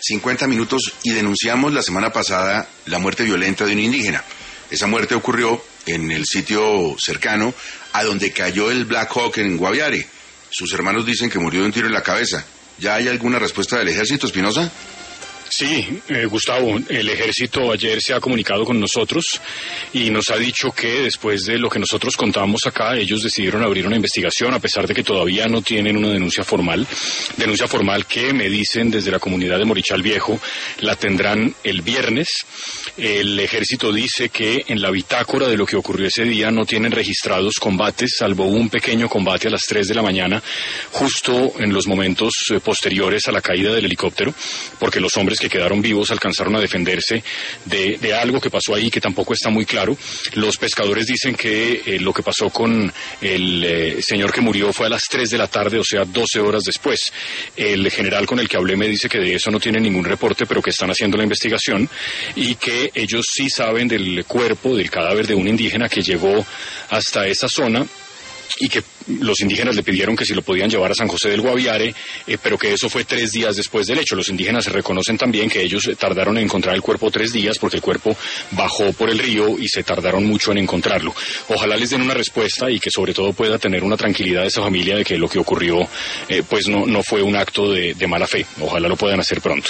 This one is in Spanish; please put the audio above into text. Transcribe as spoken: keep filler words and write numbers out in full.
cincuenta minutos y denunciamos la semana pasada la muerte violenta de un indígena. Esa muerte ocurrió en el sitio cercano a donde cayó el Black Hawk en Guaviare. Sus hermanos dicen que murió de un tiro en la cabeza. ¿Ya hay alguna respuesta del ejército, Espinosa? Sí, eh, Gustavo, el ejército ayer se ha comunicado con nosotros y nos ha dicho que después de lo que nosotros contábamos acá, ellos decidieron abrir una investigación a pesar de que todavía no tienen una denuncia formal. Denuncia formal que me dicen desde la comunidad de Morichal Viejo la tendrán el viernes. El ejército dice que en la bitácora de lo que ocurrió ese día no tienen registrados combates, salvo un pequeño combate a las tres de la mañana, justo en los momentos eh, posteriores a la caída del helicóptero, porque los hombres que quedaron vivos alcanzaron a defenderse de, de algo que pasó ahí que tampoco está muy claro. Los pescadores dicen que eh, lo que pasó con el eh, señor que murió fue a las tres de la tarde, o sea, doce horas después. El general con el que hablé me dice que de eso no tiene ningún reporte, pero que están haciendo la investigación y que ellos sí saben del cuerpo, del cadáver de un indígena que llegó hasta esa zona y que los indígenas le pidieron que si lo podían llevar a San José del Guaviare, eh, pero que eso fue tres días después del hecho. Los indígenas se reconocen también que ellos tardaron en encontrar el cuerpo tres días porque el cuerpo bajó por el río y se tardaron mucho en encontrarlo. Ojalá les den una respuesta y que sobre todo pueda tener una tranquilidad esa familia de que lo que ocurrió eh, pues no, no fue un acto de, de mala fe. Ojalá lo puedan hacer pronto.